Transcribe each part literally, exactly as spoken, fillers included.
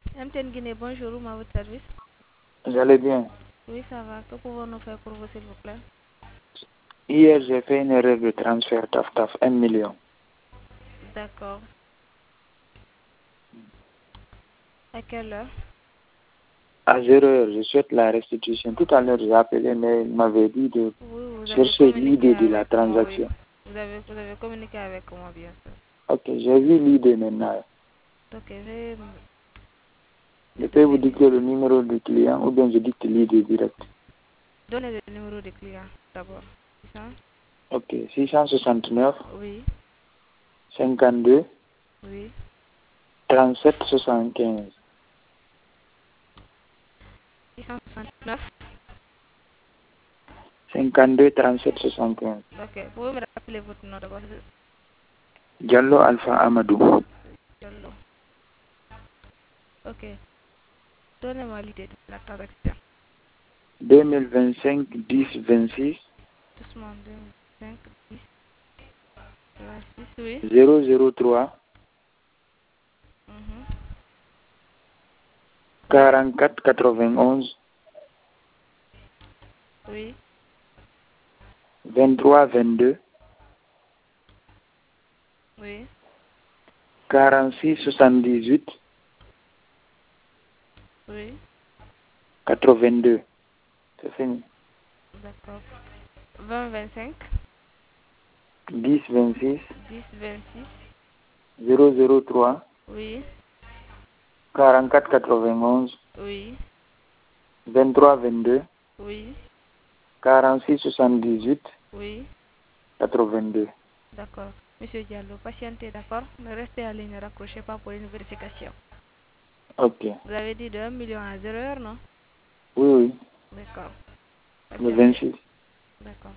M T N Guinée, bonjour, à votre service. J'allais bien. Oui, ça va. Que pouvons-nous faire pour vous, s'il vous plaît? Hier, j'ai fait une erreur de transfert Taf Taf, un million. D'accord. À quelle heure? À zéro heure, je souhaite la restitution. Tout à l'heure, j'ai appelé, mais il m'avait dit de Oui, vous avez chercher communiqué l'idée de la avec moi, oui. transaction. Vous avez, vous avez communiqué avec moi, bien sûr. Ok, j'ai vu l'idée maintenant. Ok, je vais Je me peux vous donner, dicter le numéro du client ou bien je dicte l'idée directe. donner le numéro du client d'abord. six cents? Ok, six cent soixante-neuf, Oui, cinquante-deux, oui. trente-sept, soixante-quinze. six cent soixante-neuf. cinquante-deux, trente-sept, soixante-quinze. Ok, vous pouvez me rappeler votre nom d'abord? Diallo Alpha Amadou. Diallo. Ok, donnez-moi l'idée de la transaction. deux mille vingt-cinq, dix, vingt-six, Doucement, deux, cinq, dix, vingt-six, oui. zéro zéro trois, Mhm. Oui, quarante-quatre, quatre-vingt-onze, oui, vingt-trois, vingt-deux, oui, quarante-six, soixante-dix-huit, oui. quatre-vingt-deux. C'est fini. D'accord. vingt, vingt-cinq, dix, vingt-six, dix, vingt-six, zéro zéro trois, oui, quarante-quatre, quatre-vingt-onze, oui, vingt-trois, vingt-deux, oui, quarante-six, soixante-dix-huit, oui. quatre-vingt-deux. D'accord. Monsieur Diallo, patientez, d'accord? Ne restez à ligne, ne raccrochez pas pour une vérification. Ok. Vous avez dit de un million à zéro heure, non? Oui, oui. D'accord. Le Patientez. vingt-six. D'accord.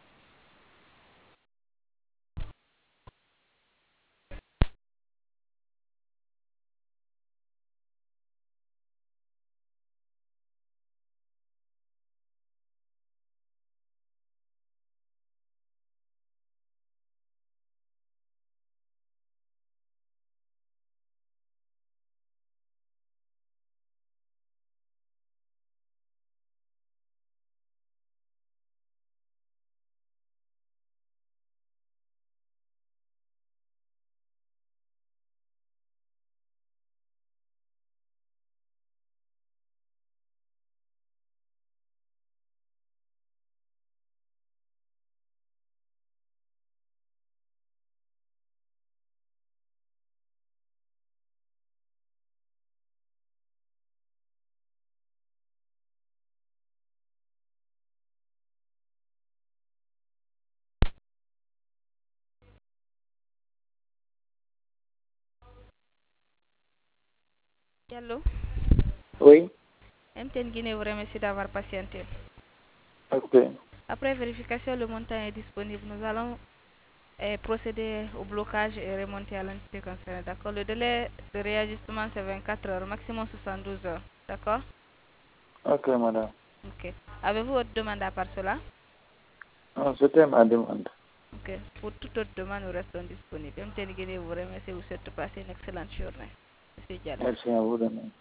Diallo, Oui. M T N Guinée vous remercie d'avoir patienté. Ok. Après vérification, le montant est disponible. Nous allons eh, procéder au blocage et remonter à l'entité concernée. D'accord? Le délai de réajustement, c'est vingt-quatre heures, maximum soixante-douze heures. D'accord? Ok, madame. Ok. Avez-vous autre demande à part cela? Non, c'était ma demande. Ok. Pour toute autre demande, nous restons disponibles. M T N Guinée vous remercie et vous souhaite de passer une excellente journée. Monsieur Diallo. Merci à vous de même.